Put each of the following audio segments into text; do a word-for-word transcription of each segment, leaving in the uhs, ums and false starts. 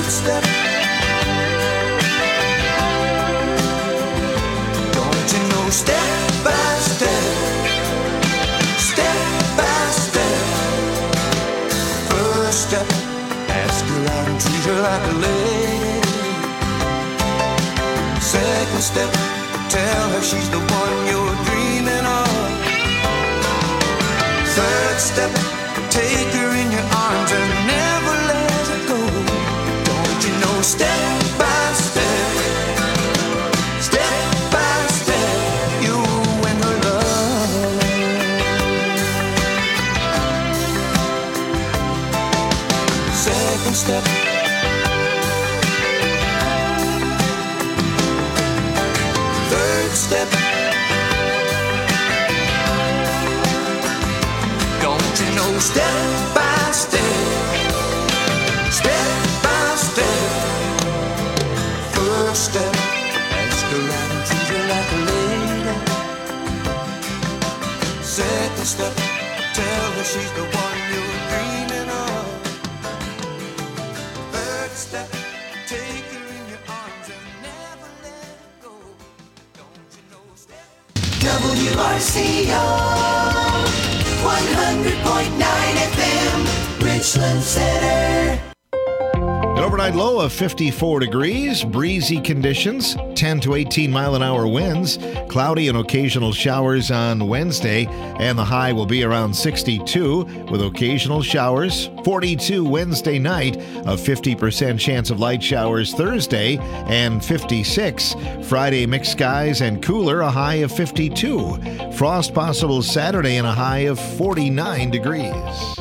step. Don't you know, step by step, step by step. First step, ask her out and treat her like a lady. Second step, tell her she's the one you're dreaming of. Third step, take her in your arms and never let her go. Don't you know, step by step, step by step, you win her love. Second step, third step. Don't you know, step by step, step by step. First step, ask her out and treat her like a lady. Second step, tell her she's the one you're dreaming of. Third step, take her in your arms and never let her go. Don't you know, step. W R C O one hundred point nine F M, Richland Center. An overnight low of fifty-four degrees, breezy conditions, ten to eighteen mile an hour winds, cloudy and occasional showers on Wednesday, and the high will be around sixty-two with occasional showers. forty-two Wednesday night, a fifty percent chance of light showers Thursday, and fifty-six. Friday, mixed skies and cooler, a high of fifty-two. Frost possible Saturday and a high of forty-nine degrees.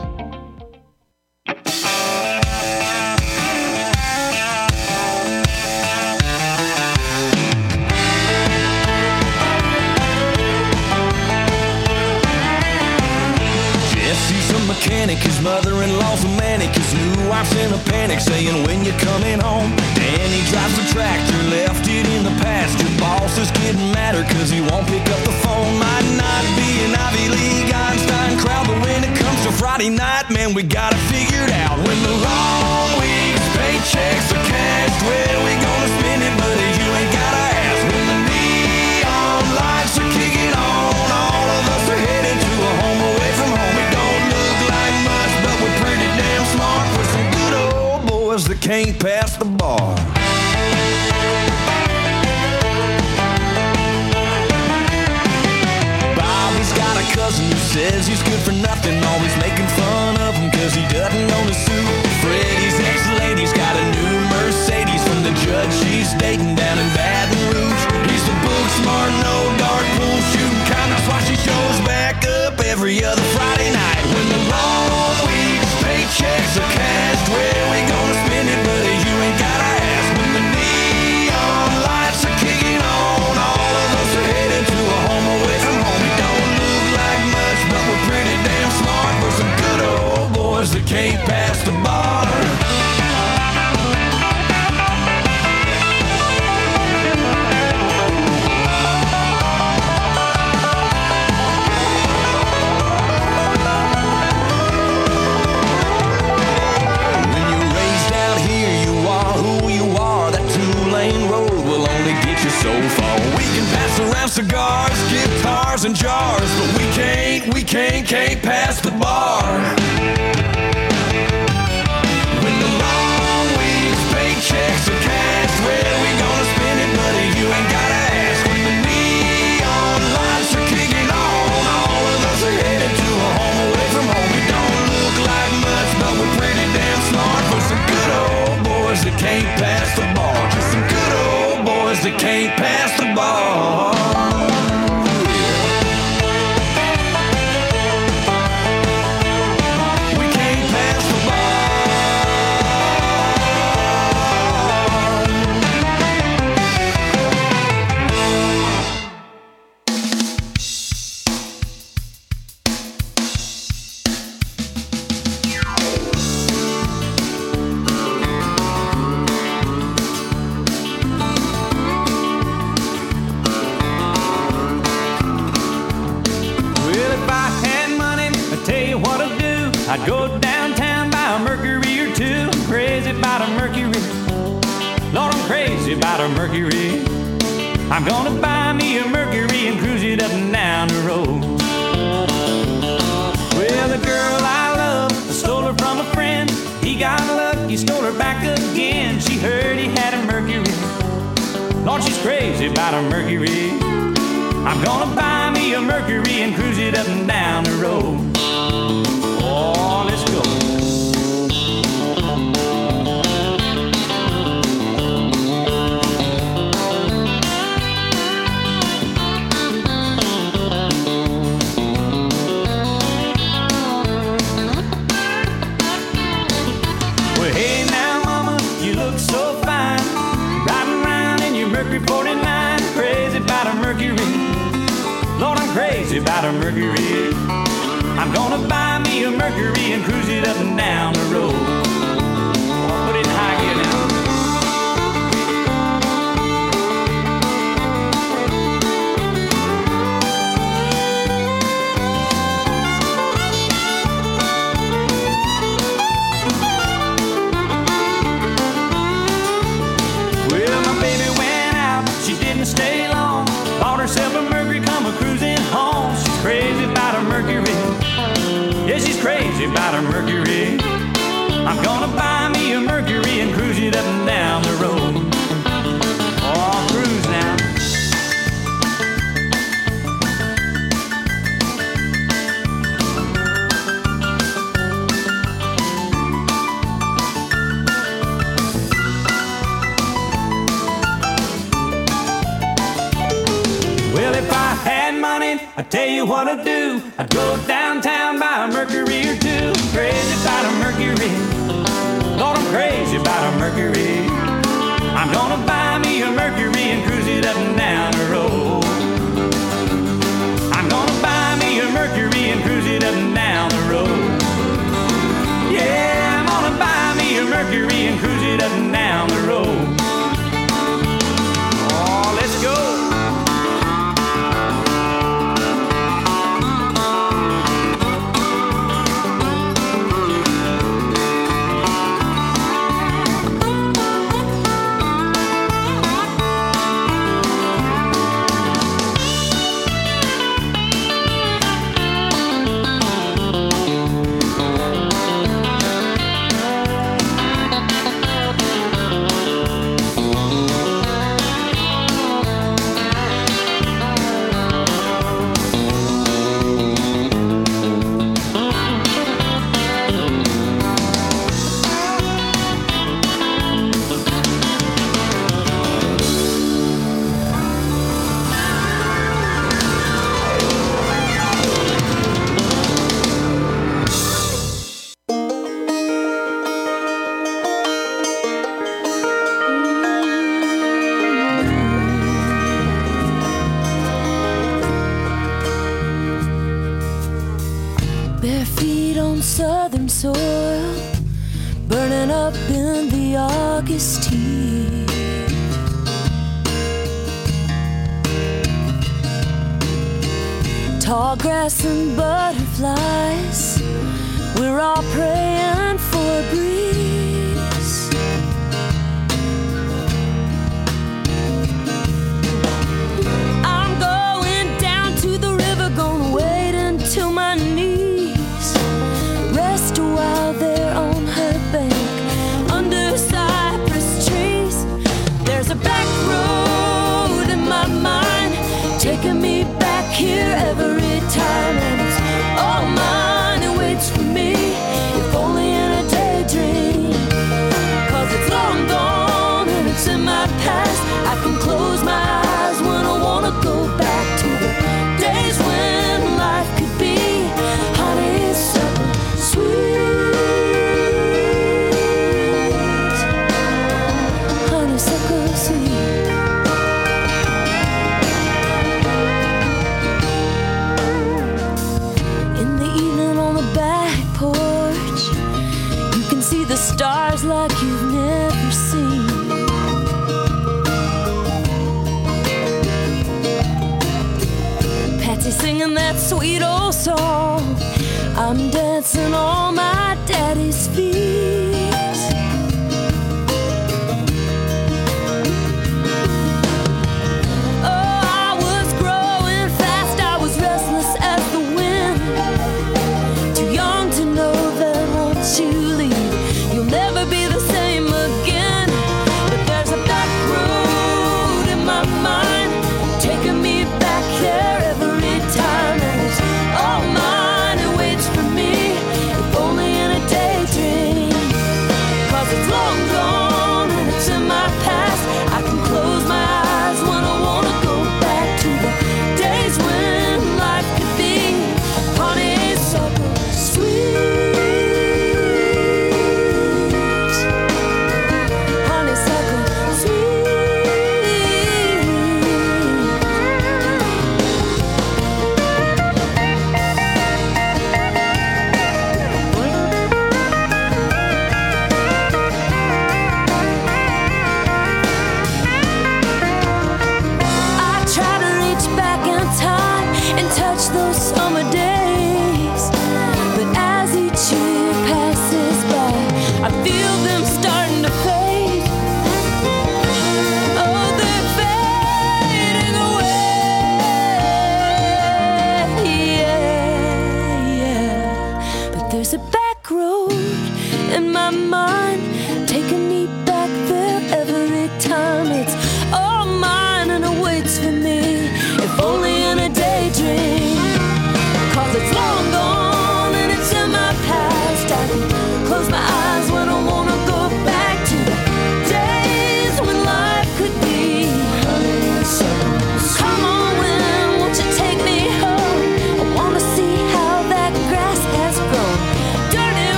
Mechanic, his mother-in-law's a manic, his new wife's in a panic, saying when you coming home. Danny drives the tractor, left it in the pasture. Boss is getting madder cause he won't pick up the phone. Might not be an Ivy League Einstein crowd, but when it comes to Friday night, man, we got it figured out. When the long weeks, paychecks are cashed, well, we gonna spend it, buddy, you ain't gotta ask. When the neon lights are kicking on, all of us are headed to a home away from home. We don't look like much, but we're pretty damn smart. We're some good old boys that can't pass the bar. Bobby's got a cousin who says he's good for nothing, always making fun of him cause he doesn't own a suit. Freddie's ex-lady's got a new Mercedes from the judge she's dating down in Baton Rouge. He's the book smart, no dart pool shooting kind, that's why she shows back up every other Friday night. When the long weeks, paychecks are cashed, where we gonna spend it, buddy, you ain't gotta ask. When the neon lights are kicking on, all of us are headed to a home away from home. We don't look like much, but we're pretty damn smart. We're some good old boys that can't pass the bar. So far we can pass around cigars, guitars and jars, but we can't, we can't, can't pass the bar. When the long weeks, paychecks are cashed, where we gonna spend it, buddy, you ain't gotta ask. When the neon lights are kicking on, all of us are headed to a home away from home. We don't look like much, but we're pretty damn smart. For some good old boys that can't pass the bar. Just some good old boys that can't pass the bar. We can't pass the I'd go downtown, buy a Mercury or two, crazy about a Mercury. Lord, I'm crazy about a Mercury. I'm gonna buy me a Mercury and cruise it up and down the road. Well, the girl I love, I stole her from a friend. He got lucky, stole her back again. She heard he had a Mercury. Lord, she's crazy about a Mercury. I'm gonna buy me a Mercury and cruise it up and down the road. Oh, let's go. Well, hey now, mama, you look so fine, riding around in your Mercury forty-nine. Crazy about a Mercury. Lord, I'm crazy about a Mercury. I'm gonna buy me a Mercury and cruise it up and down the road. Oh, put it in high gear now. Well, my baby went out, she didn't stay long. Bought herself a Mercury, come a cruising home. She's crazy about a Mercury. Yeah, she's crazy about a Mercury. I'm gonna buy me a Mercury and cruise it up and down the road. Oh, cruise now. Well, if I had money, I'd tell you what I'd do. I'd go downtown, buy a Mercury or two. Crazy about a Mercury. Lord, I'm crazy about a Mercury. I'm gonna buy me a Mercury and cruise it up and down the road. I'm gonna buy me a Mercury and cruise it up and down the road. Yeah, I'm gonna buy me a Mercury and cruise it up and down the road. Oh, let's go. Bare feet on southern soil, burning up in the August heat. Tall grass and butterflies, we're all praying for a breeze. I'm going down to the river, gonna wait until my knees rest a while there on her bank under cypress trees. There's a back road in my mind taking me back here every time, and it's all mine, it waits for me, if only in a daydream. Cause it's long gone and it's in my past. I can close my eyes when I wanna go back to the days when life could be honeysuckle sweet. Honeysuckle sweet. In the evening on the back porch, you can see the stars like you've never seen. Patsy singing that sweet old song, I'm dancing on my daddy's feet.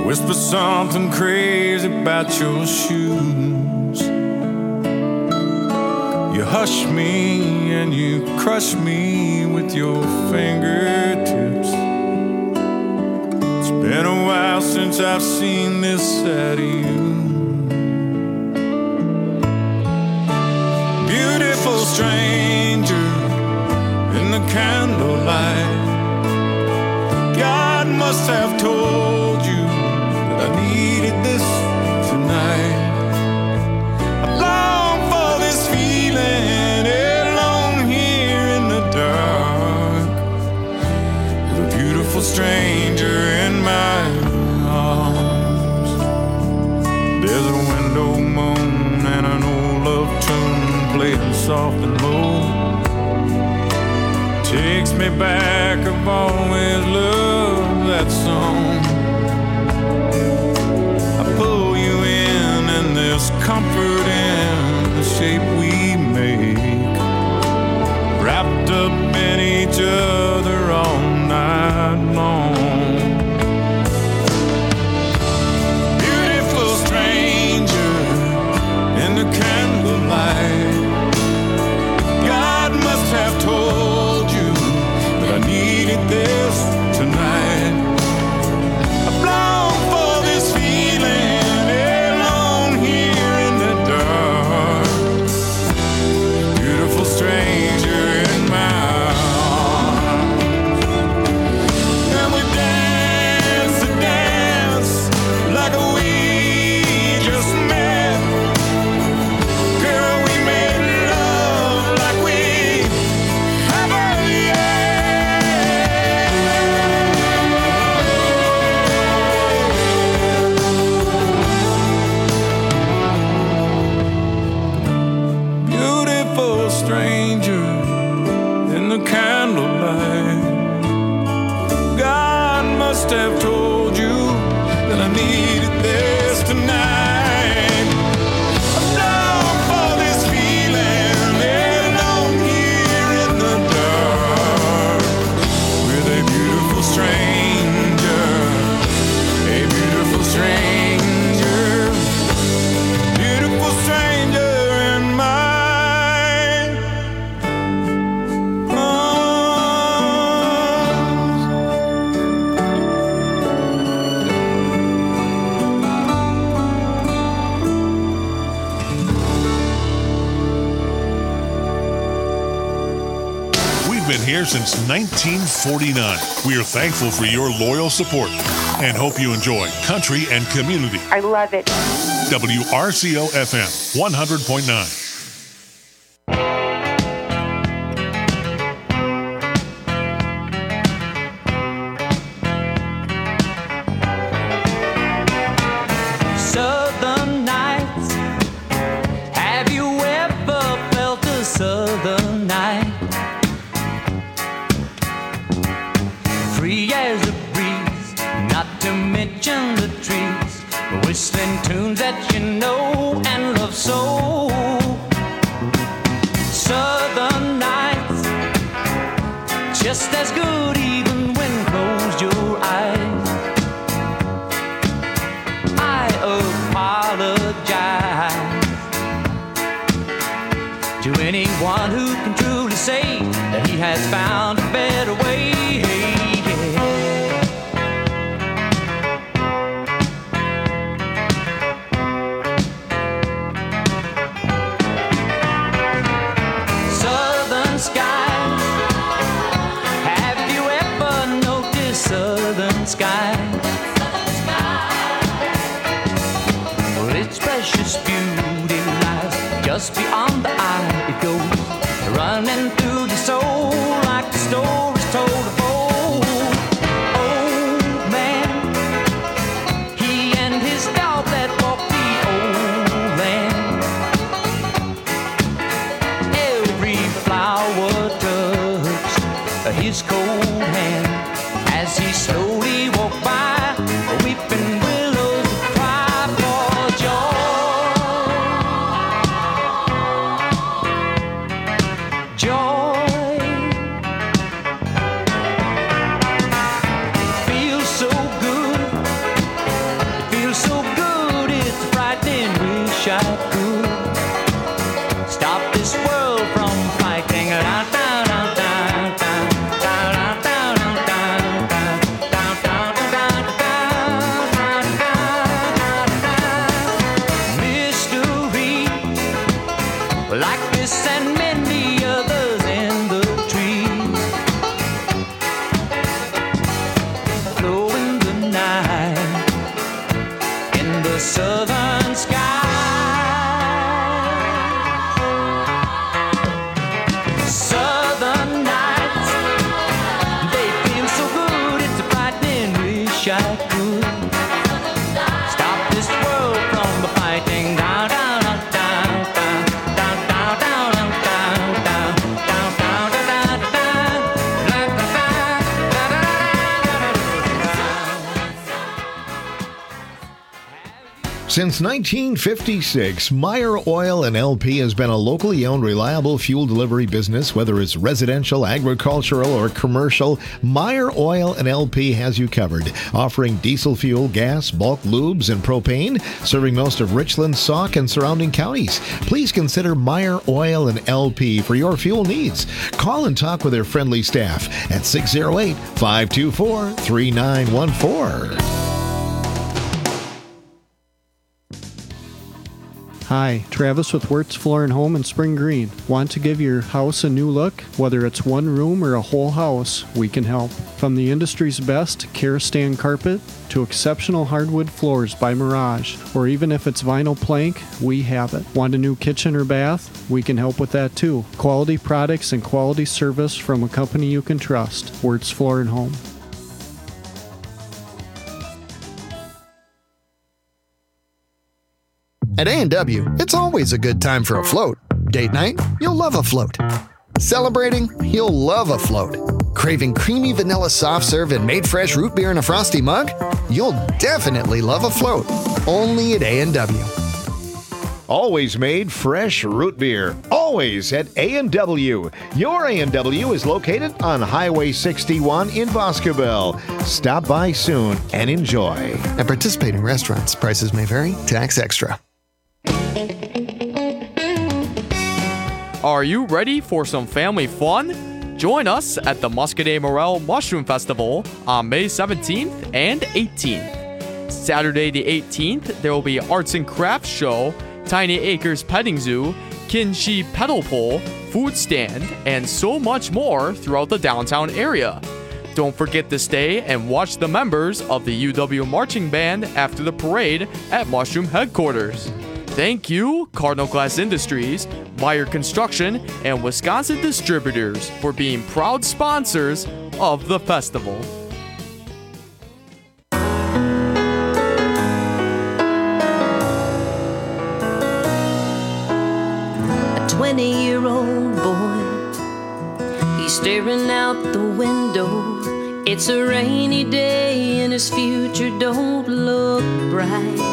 Whisper something crazy about your shoes. You hush me and you crush me with your fingertips. It's been a while since I've seen this side of you. Beautiful stranger in the candlelight, God must have told you that I needed this tonight. I long for this feeling alone here in the dark, with a beautiful stranger in my arms. There's a window moan and an old love tune playing soft and low. Takes me back, I've always loved that song. I pull you in and there's comfort in the shape we make, wrapped up in each other all night long. Beautiful stranger in the candlelight, God must have told you that I needed this tonight. I long for this feeling alone here in the dark. Beautiful stranger in my arms. And we dance to dance like we just met. Girl, we made love like we haven't yet. Beautiful stranger in the candlelight, God must have told you that I needed this tonight. I long for this feeling alone here in the dark, with a beautiful stranger, a beautiful stranger, beautiful stranger in my arms. We've been here since nineteen forty-nine. We are thankful for your loyal support and hope you enjoy country and community. I love it. W R C O F M one hundred point nine. Southern nights. Have you ever felt a southern night? Free as a breeze, not to mention the trees, whistling tunes that you know and love so. Southern nights, just as good even when closed your eyes. I apologize to anyone who can truly say that he has found a better way. Southern skies, have you ever noticed southern skies? Well, its precious beauty lies just beyond the eye. It goes running through the soul like the stories told of old. Old man, he and his dog that walked the old land. Every flower touched his cold hand as he slowly walked by, weeping willows cry for joy. Joy feels so good could stop this world from fighting. Mystery like this and many others in the trees, flow in the night in the southern sky. Southern nights, they feel so good, it's a frightening. Wish I could stop this world from the fighting. Down, down, down, down, down, down, down, down, down, down, down, down, down, Since nineteen fifty-six, Meyer Oil and L P has been a locally owned, reliable fuel delivery business. Whether it's residential, agricultural, or commercial, Meyer Oil and L P has you covered. Offering diesel fuel, gas, bulk lubes, and propane, serving most of Richland, Sauk, and surrounding counties. Please consider Meyer Oil and L P for your fuel needs. Call and talk with their friendly staff at six oh eight, five two four, three nine one four. Hi, Travis with Wirtz Floor and Home in Spring Green. Want to give your house a new look? Whether it's one room or a whole house, we can help. From the industry's best Karastan carpet to exceptional hardwood floors by Mirage, or even if it's vinyl plank, we have it. Want a new kitchen or bath? We can help with that too. Quality products and quality service from a company you can trust. Wirtz Floor and Home. At A and W, it's always a good time for a float. Date night? You'll love a float. Celebrating? You'll love a float. Craving creamy vanilla soft serve and made fresh root beer in a frosty mug? You'll definitely love a float. Only at A and W. Always made fresh root beer. Always at A and W. Your A and W is located on Highway sixty-one in Boscobel. Stop by soon and enjoy. At participating restaurants, prices may vary. Tax extra. Are you ready for some family fun? Join us at the Muscadet Morel Mushroom Festival on May seventeenth and eighteenth. Saturday the eighteenth, there will be arts and crafts show, Tiny Acres Petting Zoo, Kinshi Pedal Pole, food stand, and so much more throughout the downtown area. Don't forget to stay and watch the members of the U W Marching Band after the parade at Mushroom Headquarters. Thank you, Cardinal Glass Industries, Meyer Construction, and Wisconsin Distributors for being proud sponsors of the festival. A twenty-year-old boy, he's staring out the window. It's a rainy day and his future don't look bright.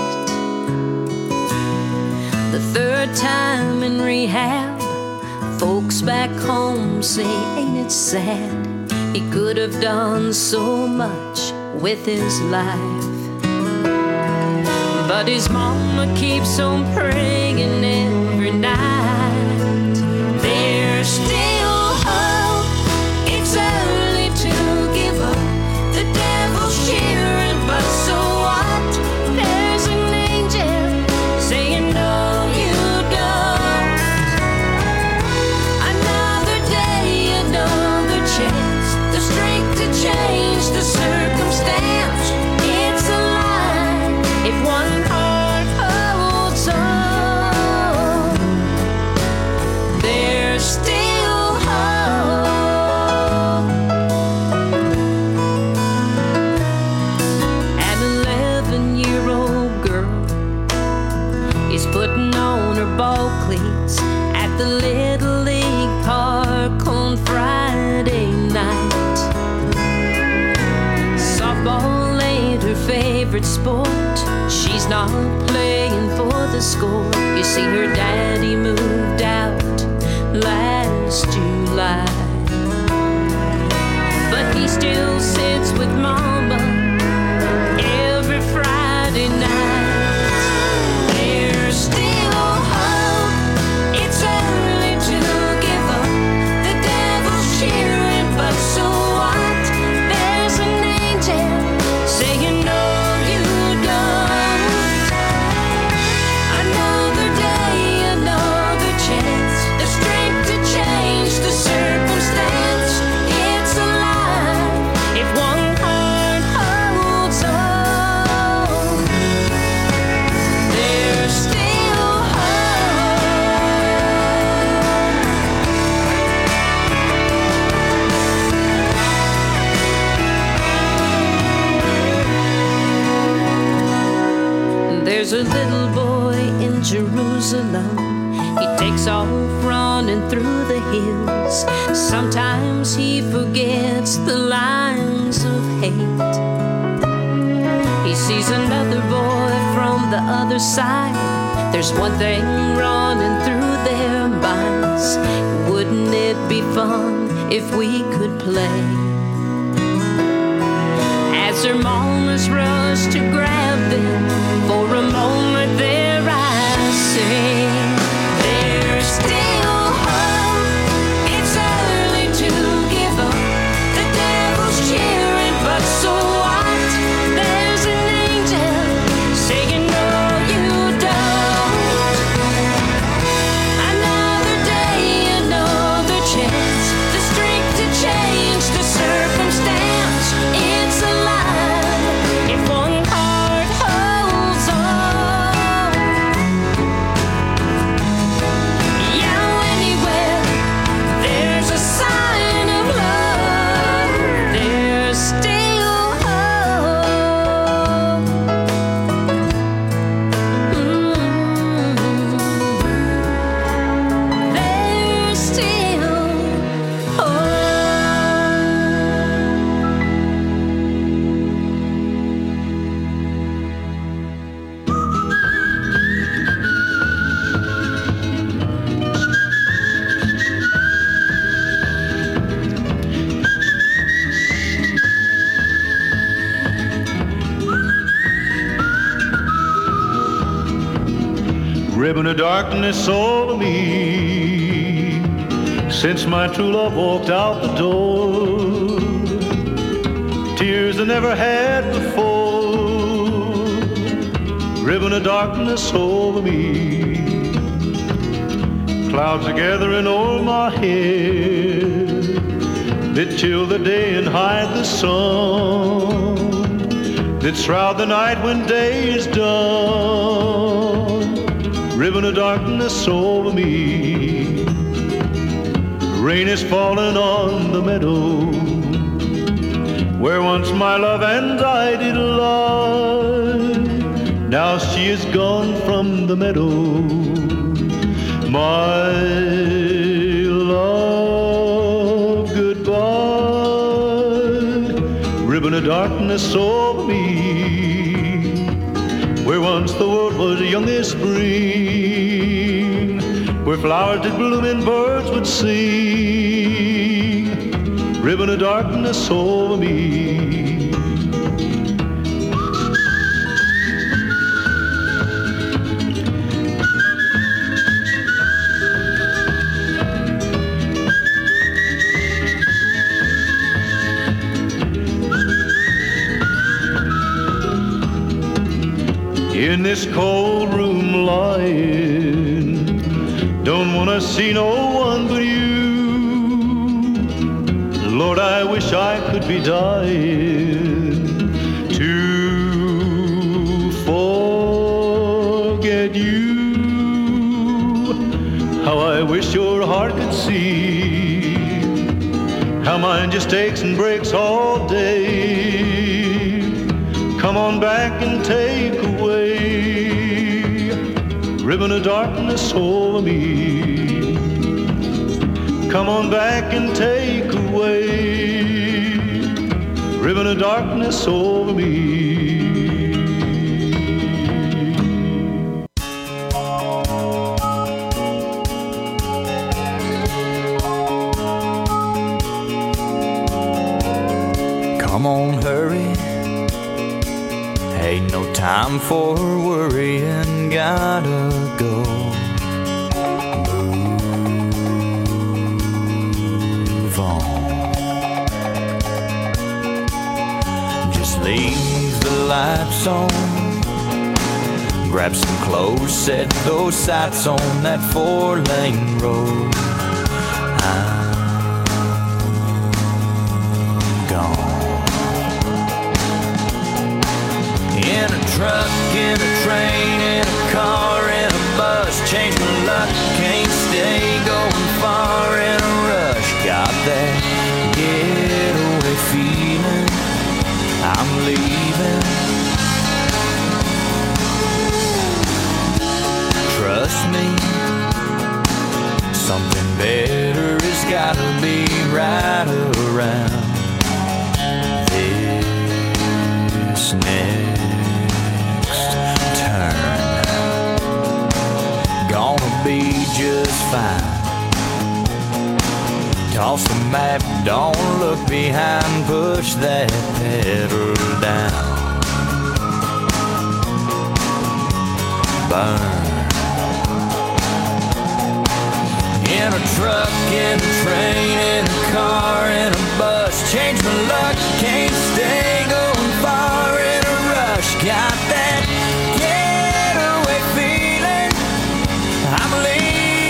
The third time in rehab, folks back home say, ain't it sad? He could have done so much with his life. But his mama keeps on praying every night. There's still hope, it's early to give up. The devil's cheering, but so what? There's an angel saying no. Change the circumstance. It's a lie if one heart holds on. There's still hope. An eleven-year-old girl is putting on her ball cleats at the Little League Park on Friday night. Softball ain't her favorite sport. She's not playing for the score. You see, her daddy moved out last July, but he still sits with mama every Friday night. There's still goes alone. He takes off running through the hills. Sometimes he forgets the lines of hate. He sees another boy from the other side. There's one thing running through their minds. Wouldn't it be fun if we could play? As their mamas rush to grab them, for a moment their eyes sing. There's still hope. It's early to give up. The devil's cheering, but so what? There's an angel saying no, you don't. Another day, another chance, the strength to change the circumstance. It's alive if one heart holds on. Yeah, anywhere there's a sign of love, there's still hope. Mm. There's still hope. Ribbon of darkness over me since my true love walked out the door. Tears I never had before. Ribbon of darkness over me. Clouds are gathering over my head that chill the day and hide the sun, that shroud the night when day is done. Ribbon of darkness over me. Rain is falling on the meadow where once my love and I did lie. Now she is gone from the meadow, my love, goodbye. Ribbon of darkness over me, where once the world was young as spring, where flowers did bloom and birds would sing. Ribbon of darkness over me. In this cold room lying, don't wanna see no one but you. Lord, I wish I could be dying to forget you. How I wish your heart could see how mine just aches and breaks all day. Come on back and take away ribbon of darkness over me. Come on back and take away ribbon of darkness over me. Come on, hurry. Ain't no time for worrying, gotta go. Move on. Just leave the lights on. Grab some clothes, set those sights on that four-lane road. I'm gone. In a truck, in a train, in a car, in a bus, change my luck, can't stay going far in a rush. Got that getaway feeling, I'm leaving. Trust me, something better has gotta be right around this next turn. Gonna be just fine. Toss the map, don't look behind, push that pedal down. Burn. In a truck, in a train, in a car, in a bus, change my luck, can't stay going far in a rush. Got that getaway feeling, I'm leaving.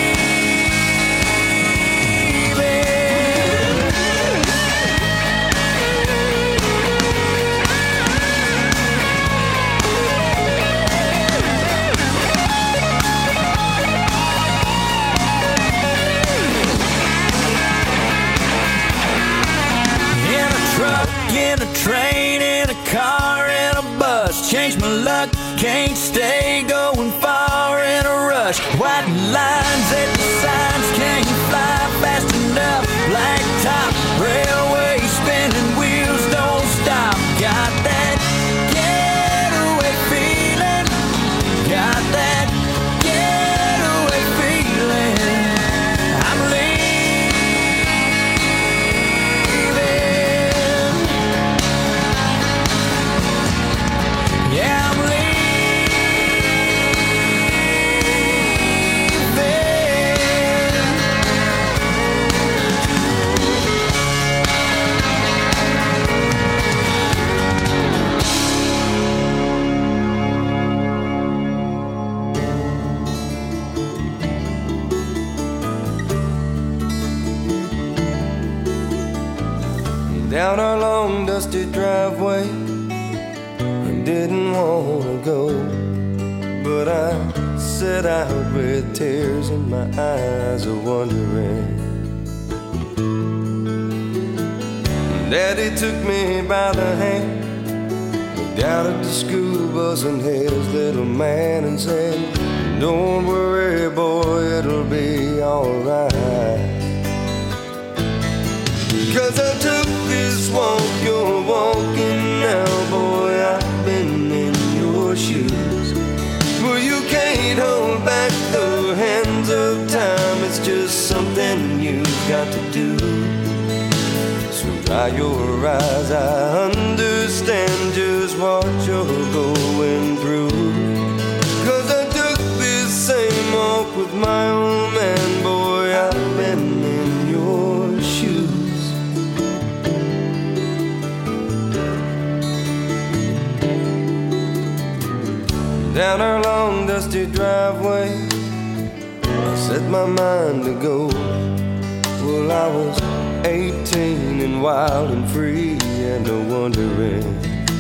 In a train, in a car, in a bus, change my luck, can't stay going far in a rush. White lines at the signs, can't fly fast enough. Black top, railway, spinning wheels don't stop. Got that getaway feeling, got that getaway feeling, I'm leaving. Yeah, I'm down our long dusty driveway. I didn't wanna go, but I set out with tears in my eyes of wondering. Daddy took me by the hand, looked out at the school bus and his little man and said, don't worry boy, it'll be alright. Cause I took this walk you're walking now, boy, I've been in your shoes. Well, you can't hold back the hands of time, it's just something you've got to do. So dry your eyes, I understand just what you're going through. Cause I took this same walk with my old man, boy, I've been in your shoes. Down our long dusty driveway, I set my mind to go. Well, I was eighteen and wild and free and no wondering.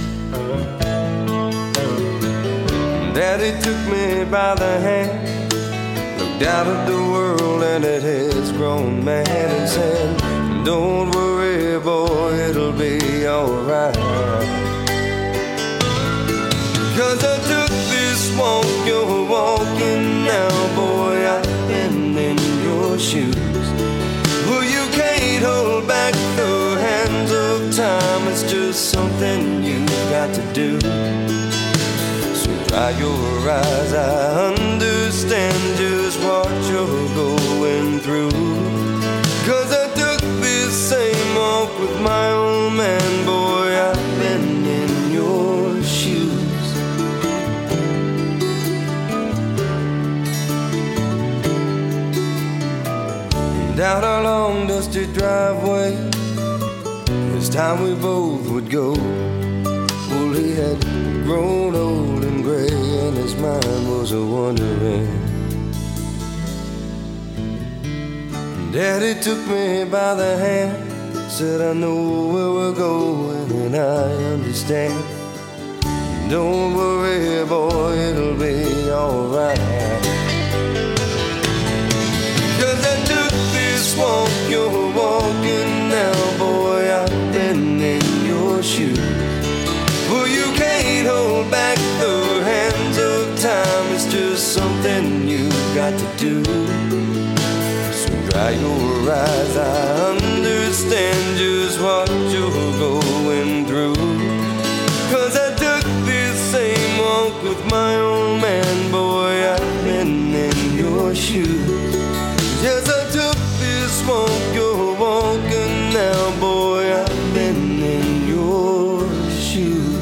Daddy took me by the hand, looked out at the world and at his grown man and said, don't worry boy, it'll be alright. Cause I took this walk you're walking now, boy, I've been in your shoes. Well, you can't hold back the hands of time, it's just something you've got to do. So dry your eyes, I understand just what you're going through. Cause I took this same walk with my old man, boy, I've been in your shoes. Down our long dusty driveway, this time we both would go. Well, he had grown old and gray and his mind was a wondering. Daddy took me by the hand, said I know where we're going and I understand. Don't worry boy, it'll be alright. Cause I took this walk you're walking now, boy, I've been in your shoes. Well, you can't hold back the hands of time, it's just something you've got to do. So dry your eyes. I understand just what you're going through. Cause I took this same walk with my old man, boy, I've been in your shoes. Yes, I took this walk you're walking now, boy, I've been in your shoes.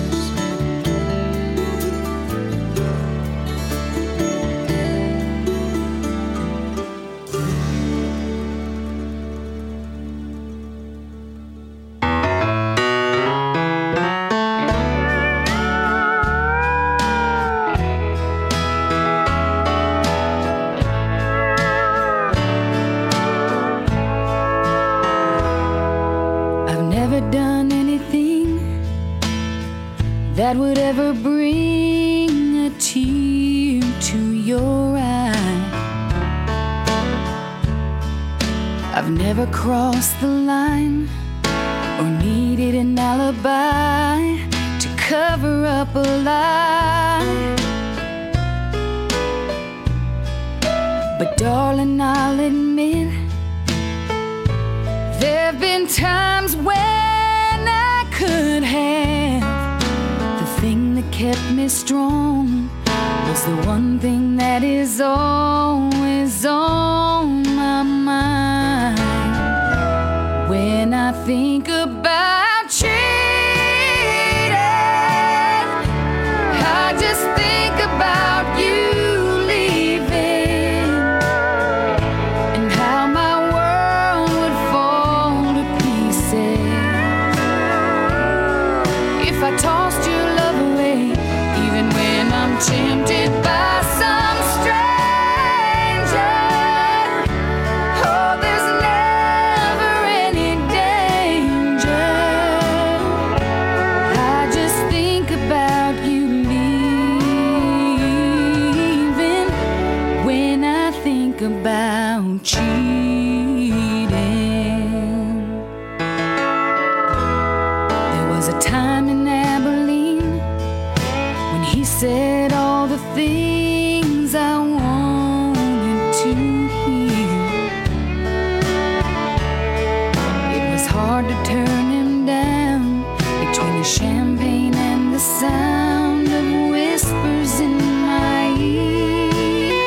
That would ever bring a tear to your eye. I've never crossed the line or needed an alibi to cover up a lie. But darling, I'll admit there've been times when I could have. The thing that kept me strong was the one thing that is always on my mind. When I think about cheating, I just think about you leaving and how my world would fall to pieces if I tossed your love away, even when I'm tempted by some stranger. Oh, there's never any danger. I just think about you leaving when I think about cheating. There was a time in Abilene when he said all the things I wanted to hear. It was hard to turn him down between the champagne and the sound of whispers in my ear.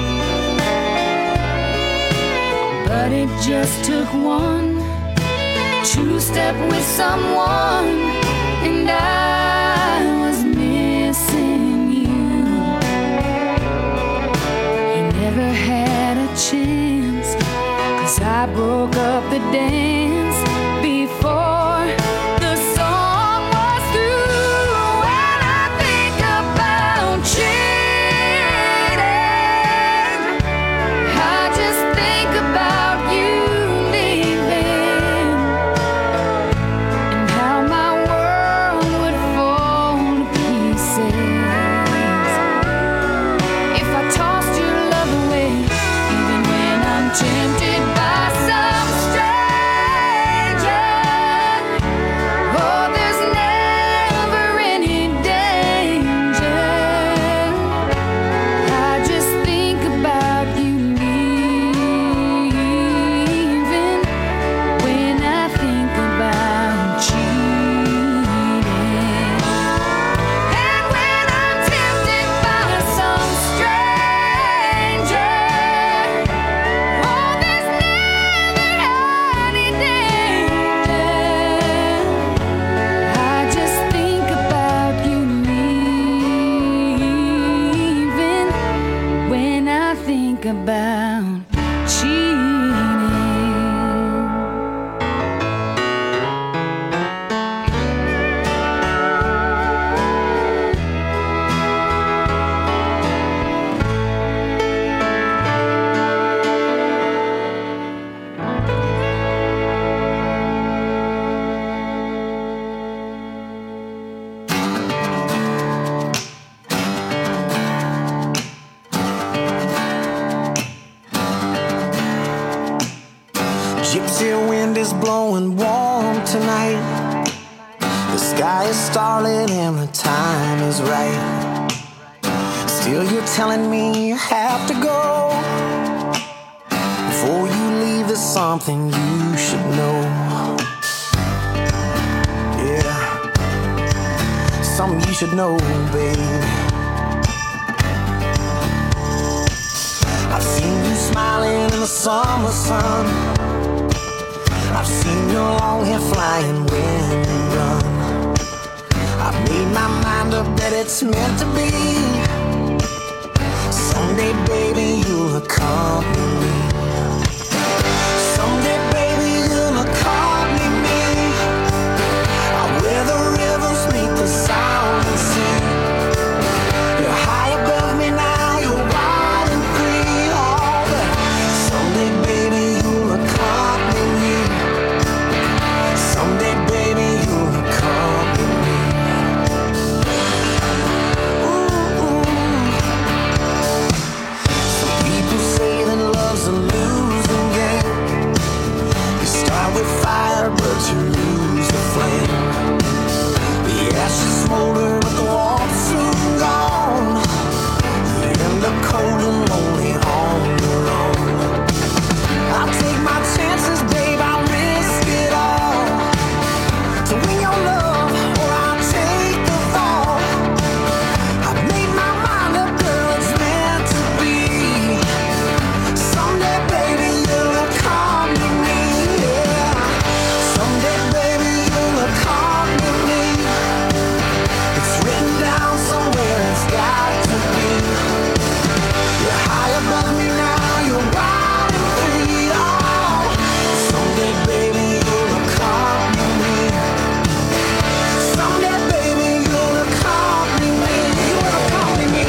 But it just took one two-step with someone, and I was missing you. He never had a chance, 'cause I broke up the dance before the song was through. When I think about cheating, I just think about you leaving and how my world would fall to pieces if I tossed your love away, even when I'm tempted by some stranger. Oh, there's never any danger. I just think about you leaving when I think about cheating. And when I'm tempted by some stranger, oh, there's never any danger. I just think about you leaving when I think about cheating. Gypsy wind is blowing warm tonight. The sky is starlit and the time is right. Still you're telling me you have to go before you leave something you should know. Yeah, something you should know, babe. I've seen you smiling in the summer sun. I've seen your long hair flying when you run. I've made my mind up that it's meant to be. Someday, baby, you'll accompany me. Someday, baby, you'll accompany me. Where the rivers meet the sound and sea. You're high above me now, you're wild and free. Oh, but someday, baby, you'll accompany me. Someday, baby, you'll accompany me. Ooh, ooh. Some people say that love's a losing game. You start with fire, but you lose the flame. The ashes smolder, but the warmth soon gone. You end up cold and lonely on your own. I'll take my chances, babe, I'll risk it all to win your love, or I'll take the fall. I've made my mind up, girl, it's meant to be. Someday, baby, you'll accompany me. Yeah. Someday, baby, you'll accompany me. It's written down somewhere, it's got to be. You're high above me now, you're wild and free. Oh, someday, baby, you'll accompany me. Someday, baby, you'll accompany me. You'll accompany me.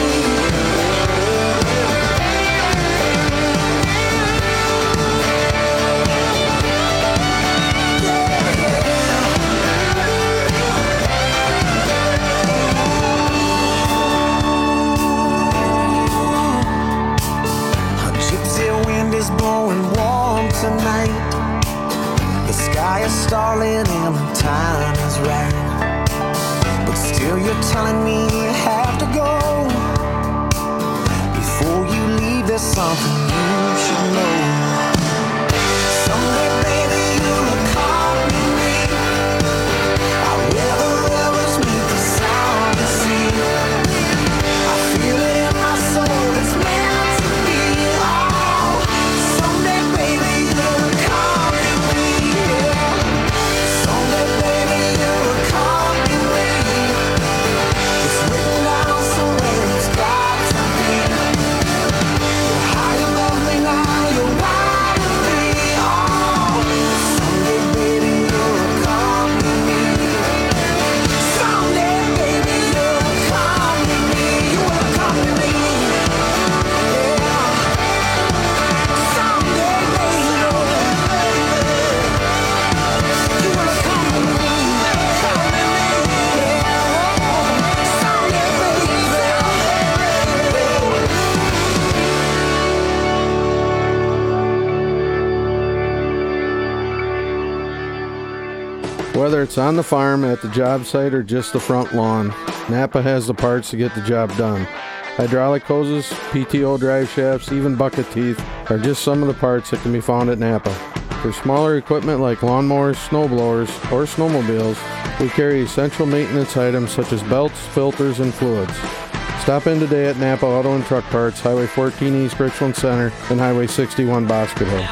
A gypsy wind is blowing warm tonight. The sky is starlit and the time is right. But still you're telling me you have to go. Before you leave, there's something you should know. Someday, baby, you'll accompany me. Out where the rivers meet the sound and sea. I feel it in my soul, it's meant to be. Oh, someday, baby, you'll accompany me. Yeah. Someday, baby, you'll accompany me. It's written down somewhere, it's got to be. You're high above me now, you're wild and free. Oh, someday, baby, you'll accompany me. Someday, baby, you'll accompany me. You will accompany me. Yeah. Someday, baby, you will accompany me. Whether it's on the farm, at the job site, or just the front lawn, Napa has the parts to get the job done. Hydraulic hoses, P T O drive shafts, even bucket teeth are just some of the parts that can be found at Napa. For smaller equipment like lawnmowers, snowblowers, or snowmobiles, we carry essential maintenance items such as belts, filters, and fluids. Stop in today at Napa Auto and Truck Parts, Highway fourteen East Richland Center, and Highway sixty-one Bosque Hill.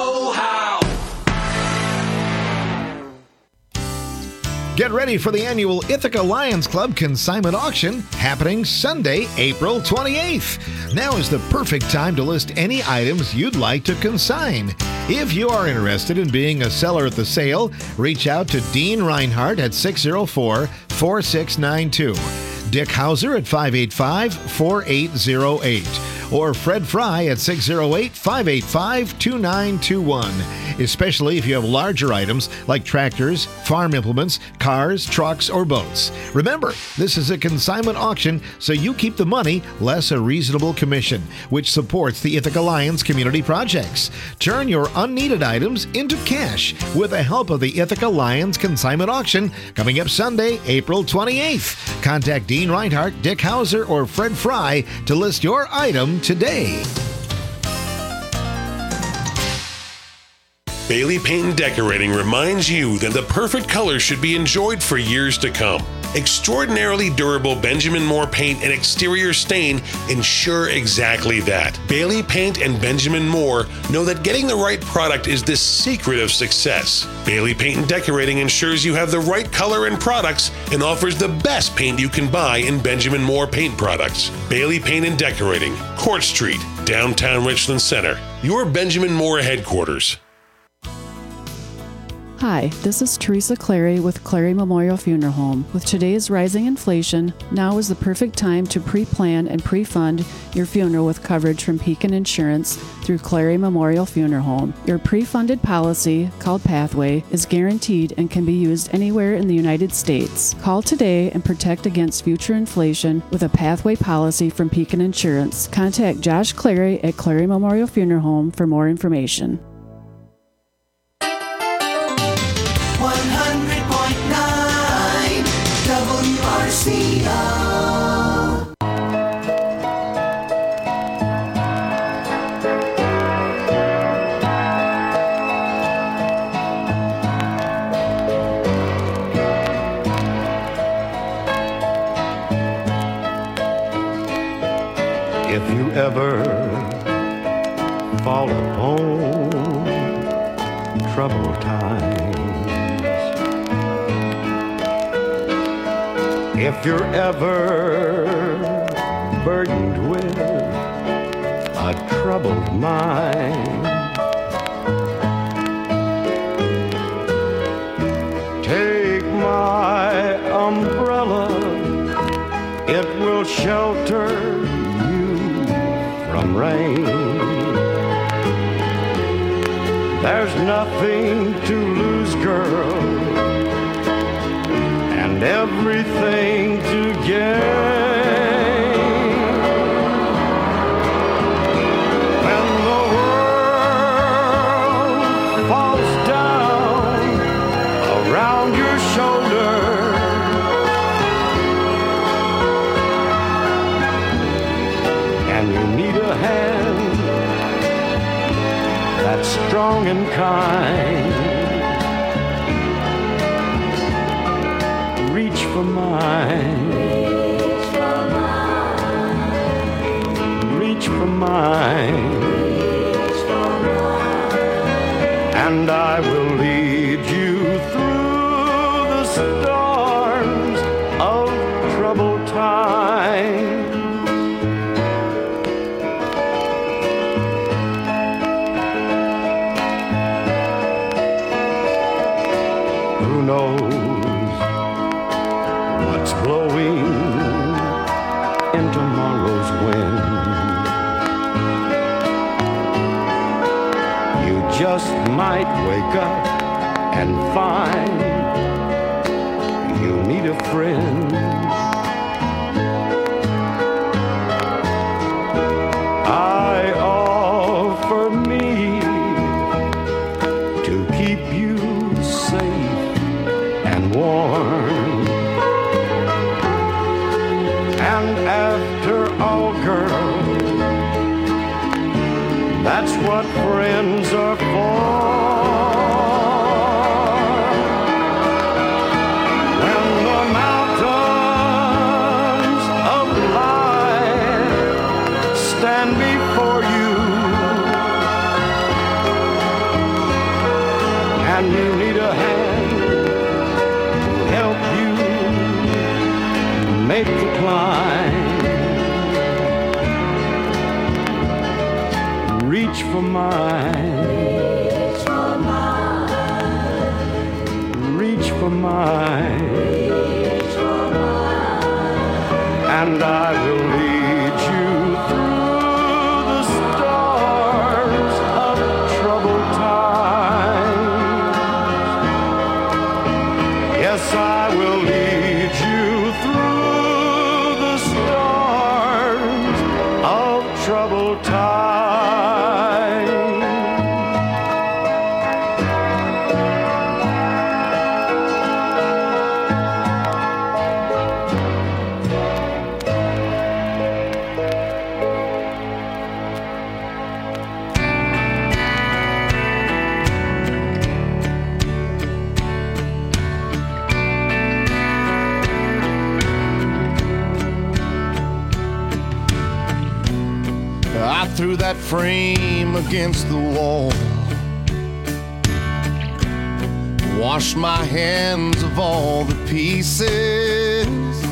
Get ready for the annual Ithaca Lions Club consignment auction happening Sunday, April twenty-eighth. Now is the perfect time to list any items you'd like to consign. If you are interested in being a seller at the sale, reach out to Dean Reinhardt at six oh four, four six nine two, Dick Hauser at five eight five, four eight oh eight, or Fred Fry at six oh eight, five eight five, two nine two one. Especially if you have larger items like tractors, farm implements, cars, trucks, or boats. Remember, this is a consignment auction, so you keep the money less a reasonable commission, which supports the Ithaca Lions community projects. Turn your unneeded items into cash with the help of the Ithaca Lions consignment auction coming up Sunday, April twenty-eighth. Contact Dean Reinhardt, Dick Hauser, or Fred Fry to list your item today. Bailey Paint and Decorating reminds you that the perfect color should be enjoyed for years to come. Extraordinarily durable Benjamin Moore paint and exterior stain ensure exactly that. Bailey Paint and Benjamin Moore know that getting the right product is the secret of success. Bailey Paint and Decorating ensures you have the right color and products and offers the best paint you can buy in Benjamin Moore paint products. Bailey Paint and Decorating, Court Street, downtown Richland Center. Your Benjamin Moore headquarters. Hi, this is Teresa Clary with Clary Memorial Funeral Home. With today's rising inflation, now is the perfect time to pre-plan and pre-fund your funeral with coverage from Pekin Insurance through Clary Memorial Funeral Home. Your pre-funded policy, called Pathway, is guaranteed and can be used anywhere in the United States. Call today and protect against future inflation with a Pathway policy from Pekin Insurance. Contact Josh Clary at Clary Memorial Funeral Home for more information. one hundred point nine W R C O. If you ever fall upon troubled times, if you're ever burdened with a troubled mind, take my umbrella, it will shelter you from rain. There's nothing to lose, girl, and everything to gain. When the world falls down around your shoulder, and you need a hand that's strong and kind, reach for mine, reach for mine, reach for mine, reach for mine, and I will lead you through the storms of troubled times. Who knows what's blowing in tomorrow's wind? You just might wake up and find you need a friend. I offer me to keep you safe and warm. And after all, girl, that's what friends are for. When the mountains of life stand before you, and you need a hand to help you make the climb, reach for mine, reach for mine, reach for mine, reach for mine, and I will lead you through the stars of troubled times. Yes, I will lead you through the stars of troubled times. threw that frame against the wall. Washed my hands of all the pieces.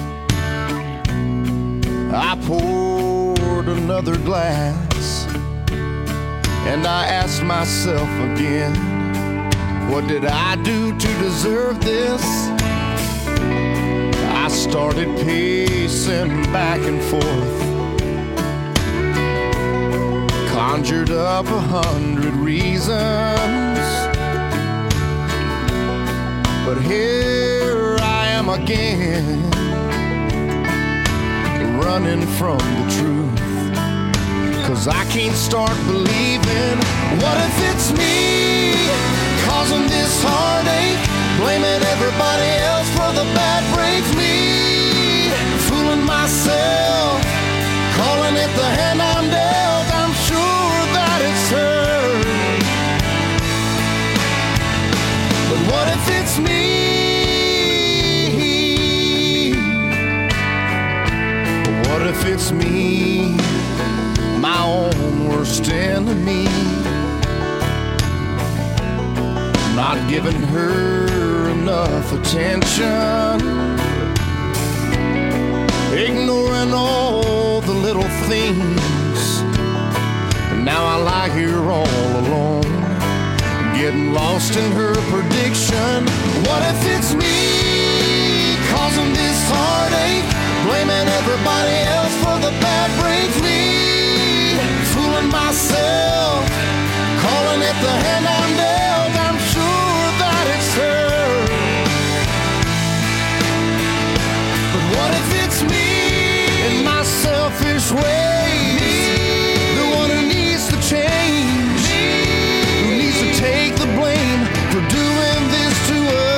I poured another glass, and I asked myself again, what did I do to deserve this? I started pacing back and forth, conjured up a hundred reasons, but here I am again, running from the truth. 'Cause I can't start believing. What if it's me causing this heartache, blaming everybody else for the bad breaks? Me fooling myself, calling it the hand I'm dealt. I'm sure that it's her. But what if it's me? What if it's me, my own worst enemy, not giving her enough attention, ignoring all the little things, and now I lie here all alone, getting lost in her prediction. What if it's me causing this heartache, blaming everybody else for the bad breaks? Me fooling myself, calling it the hand I'm dealt. I'm sure that it's her. But what if it's me in my selfish ways, the one who needs to change, who needs to take the blame for doing this to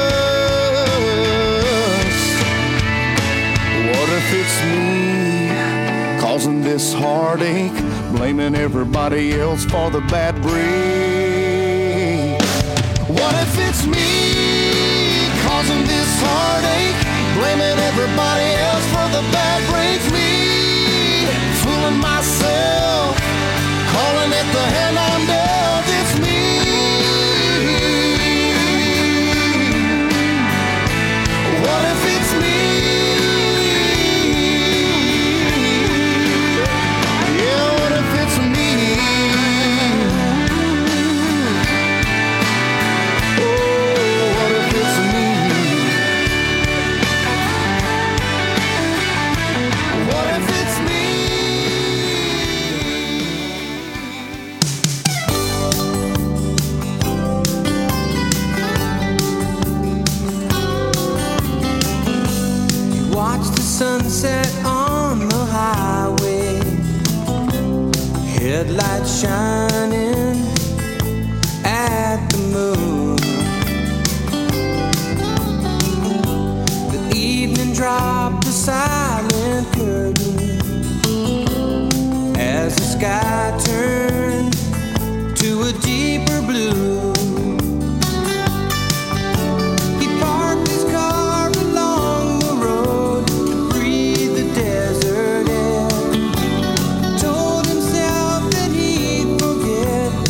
us? What if it's me causing this heartache, blaming everybody else for the bad break? What if it's me causing this heartache, blaming everybody else for the bad breaks? Me fooling myself, calling it the hand I'm dealt. It's me. What if it's me? Yeah, what if it's me? Oh, what if it's me? What if it's me? Watch the sunset on the highway, headlights shining at the moon. The evening dropped a silent curtain as the sky turned to a deeper blue. He parked his car along the road to breathe the desert air. Told himself that he'd forget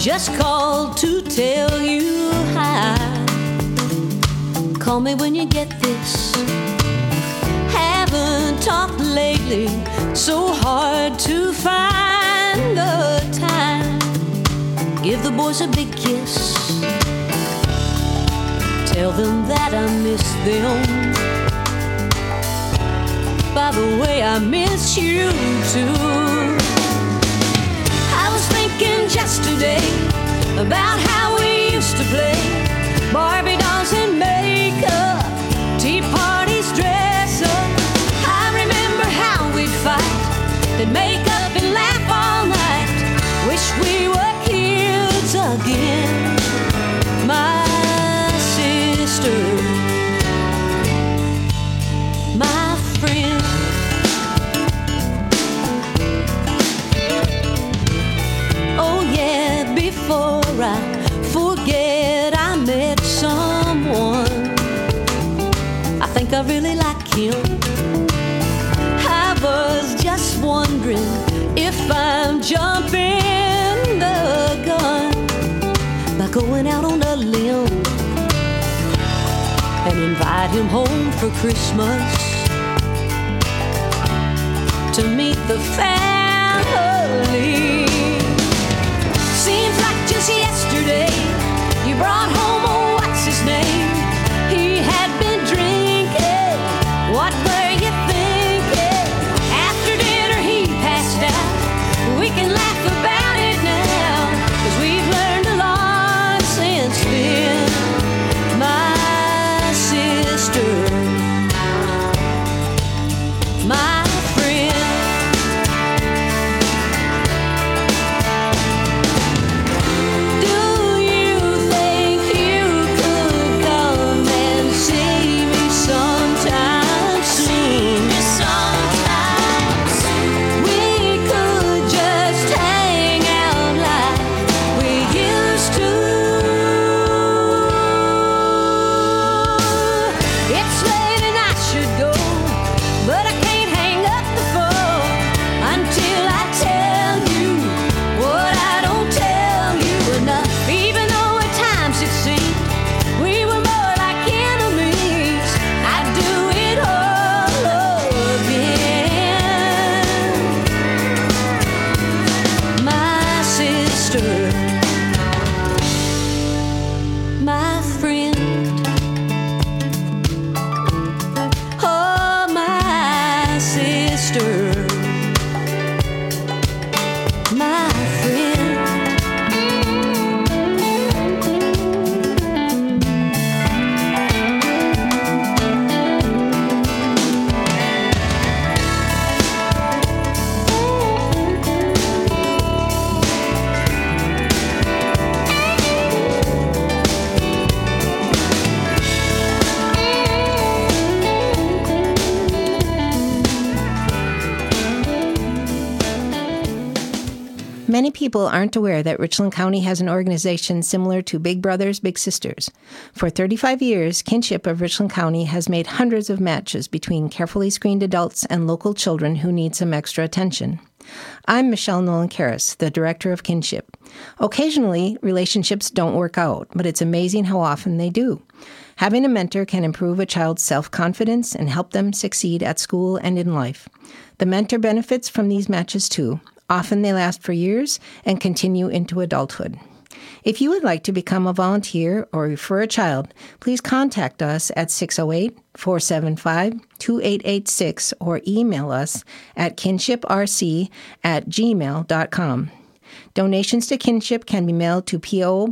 just called to tell you hi. Call me when you get this. Haven't talked lately, so hard to find the time. Give the boys a big kiss. Tell them that I miss them. By the way, I miss you too. I was thinking just today about how we used to play Barbie dolls and makeup, tea parties, dress up. I remember how we'd fight, then make up and laugh all night. Wish we were kids again, my sister, my friend. Oh yeah, before I forget, I met someone. I think I really like him. I was just wondering if I'm jumping the gun by going out on a limb and invite him home for Christmas to meet the family. Seems like just yesterday you brought home, oh, what's his name? He had been drinking. What were you thinking? After dinner he passed out. We can laugh about it now, 'cause we've learned a lot since then. My sister, my friend. Do you think you could come and see me sometime soon? We could just hang out like we used to. It's late and I should go, but I can't hang up the phone until I tell you what I don't tell you enough. Even though at times it seemed we were more like enemies, I'd do it all again. My sister, my friend. Oh, my sister, my friend. Many people aren't aware that Richland County has an organization similar to Big Brothers Big Sisters. For thirty-five years, Kinship of Richland County has made hundreds of matches between carefully screened adults and local children who need some extra attention. I'm Michelle Nolan-Karras, the director of Kinship. Occasionally, relationships don't work out, but it's amazing how often they do. Having a mentor can improve a child's self-confidence and help them succeed at school and in life. The mentor benefits from these matches too. Often they last for years and continue into adulthood. If you would like to become a volunteer or refer a child, please contact us at six oh eight, four seven five, two eight eight six or email us at kinshiprc at gmail dot com. Donations to Kinship can be mailed to P O